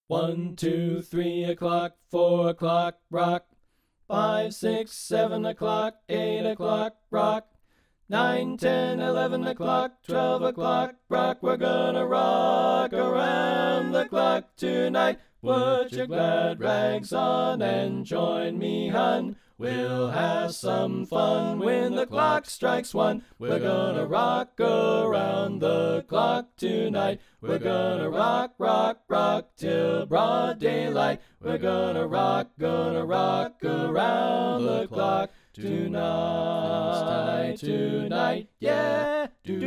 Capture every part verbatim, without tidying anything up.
One, two, three o'clock, four o'clock, rock. Five, six, seven o'clock, eight o'clock, rock. Nine, ten, eleven o'clock, twelve o'clock, rock. We're gonna rock around the clock tonight. Put your glad rags on and join me, hun. We'll have some fun when the clock strikes one. We're gonna rock around the clock tonight. We're gonna rock, rock, rock till broad daylight. We're gonna rock, gonna rock around the clock tonight, tonight, yeah,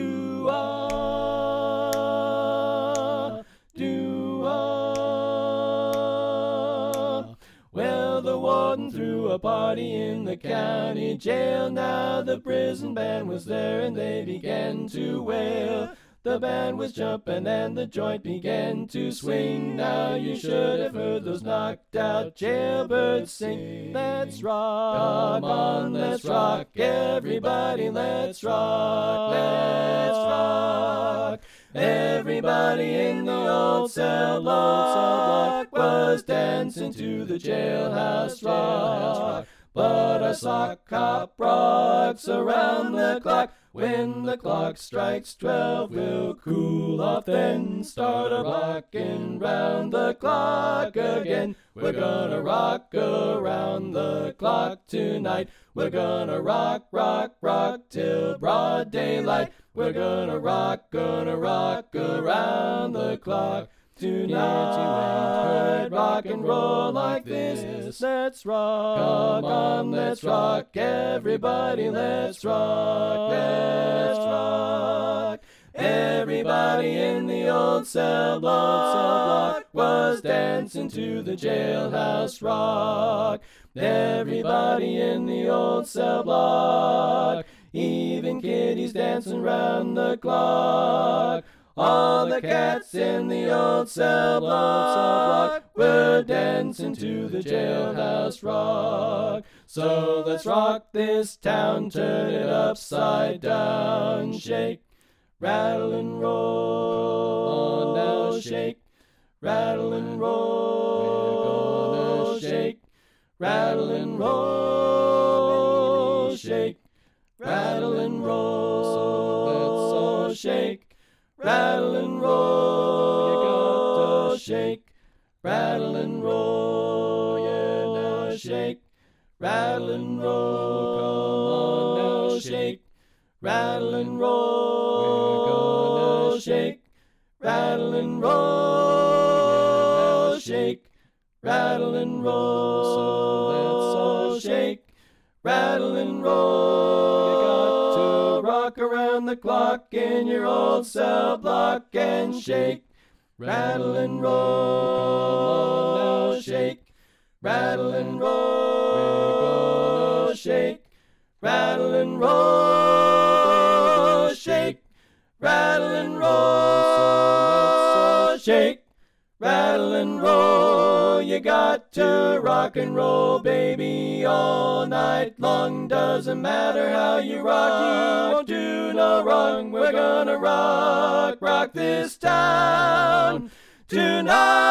do-ah, do-ah. Well, the warden threw a party in the county jail. Now the prison band was there and they began to wail. The band was jumping and the joint began to swing. Now you should have heard those knocked out jailbirds sing. Let's rock, come on, let's rock, everybody, let's rock, let's rock. Everybody in the old cell block was dancing to the jailhouse rock. But our sock hop rocks around the clock. When the clock strikes twelve, we'll cool off, then start a rockin' round the clock again. We're gonna rock around the clock tonight. We're gonna rock, rock, rock till broad daylight. We're gonna rock, gonna rock around the clock tonight. Rock and roll like this. Let's rock. Come on, let's rock. Everybody, let's rock. Let's rock. Everybody in the old cell block was dancing to the jailhouse rock. Everybody in the old cell block, even kitties dancing round the clock. All the cats in the old cell block were dancing to the jailhouse rock. So let's rock this town, turn it upside down, shake, rattle and roll. Now shake, rattle and roll. Shake, rattle and roll. Shake, rattle and roll. So let's all shake, rattle and roll. You got to shake, rattle and roll. Yeah, now shake, rattle and roll. Come on now, shake, rattle and roll. We're gonna shake, rattle and roll. Yeah, now shake, rattle and roll. So let's all shake, rattle and roll. You got to rock around the clock in your old cell block and shake, rattle and roll. Come on now, shake, rattle and roll. We're gonna shake, rattle and roll. Shake, rattle and roll. Shake, rattle and roll. You got to rock and roll, baby, all night long. Doesn't matter how you rock, you won't do no wrong. We're gonna rock, rock this town tonight.